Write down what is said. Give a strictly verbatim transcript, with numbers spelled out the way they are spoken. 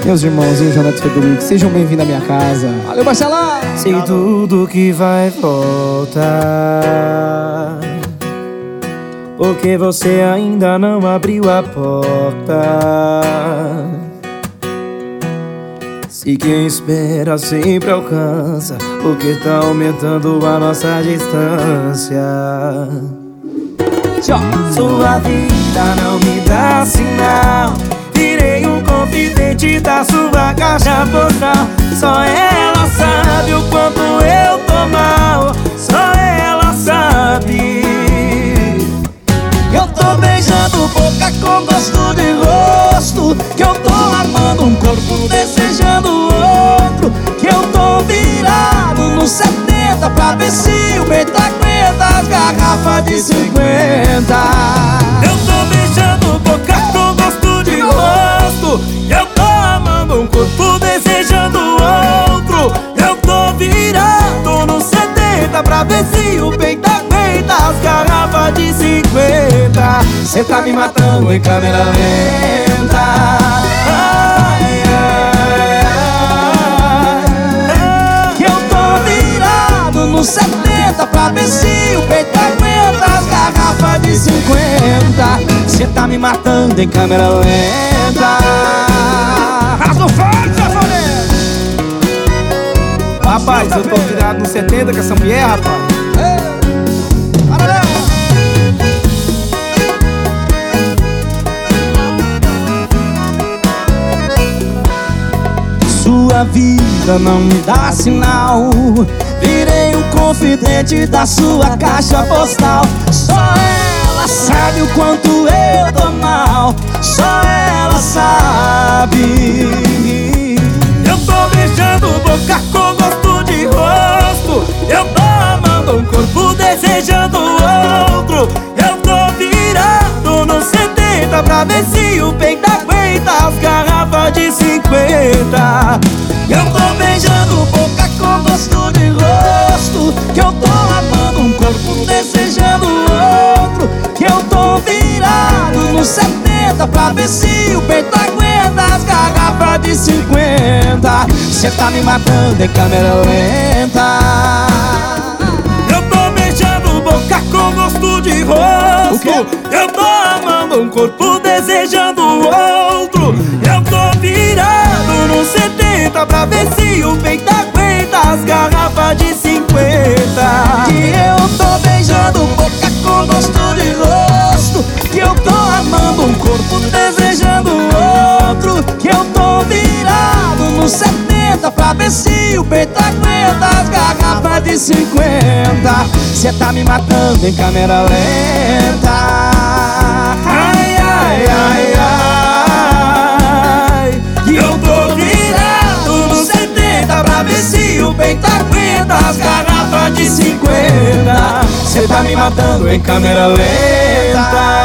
Meus irmãozinhos, Jonathan Federico, sejam bem-vindos à minha casa. Valeu, Marcelão! Sei tudo que vai voltar, porque você ainda não abriu a porta. Se quem espera sempre alcança, porque tá aumentando a nossa distância. Tchau. Sua vida não me dá sinal, virei um confidente da sua caixa postal. Só ela sabe o quanto eu tô mal, só ela sabe. Eu tô beijando boca com gosto de rosto, que eu tô amando um corpo desejando outro, que eu tô virado no setenta pra ver se o peito aguenta as garrafas de cinquenta. Eu tô beijando boca com gosto de rosto, eu tô amando um corpo desejando outro, eu tô virado no setenta pra ver se o peito aguenta as garrafas de cinquenta. Cê tá me matando em câmera lenta. Ai, ai, ai. Que eu tô virado no setenta pra ver se o peito aguenta as garrafas de cinquenta. Cê tá me matando em câmera lenta. Rasga forte, Safonê! Rapaz, eu tô virado no setenta com essa mulher, rapaz. Sua vida não me dá sinal, virei um confidente da sua caixa postal. Só ela sabe o quanto eu tô mal, só ela sabe. Eu tô beijando boca com gosto de rosto, eu tô amando um corpo desejando outro, eu tô virado no setenta pra ver se o peito aguenta as garrafas de cinquenta. Eu tô beijando boca com gosto de rosto, que eu tô amando um corpo desejando outro, que eu tô virado no setenta pra ver se o peito aguenta as garrafas de cinquenta. Cê tá me matando em câmera lenta. Eu tô beijando boca com gosto de rosto, eu tô amando um corpo desejando outro, eu tô virado no setenta pra ver se o peito aguenta as garrafas de cinquenta. Que eu tô beijando boca com gosto de rosto, que eu tô amando um corpo desejando outro, que eu tô virado no setenta pra ver se o peito aguenta as garrafas de cinquenta. Cê tá me matando em câmera lenta. Ai, ai, ai, ai. Que eu tô virado no setenta pra ver se o peito aguenta as garrafas de cinquenta. Cê tá me matando em câmera lenta.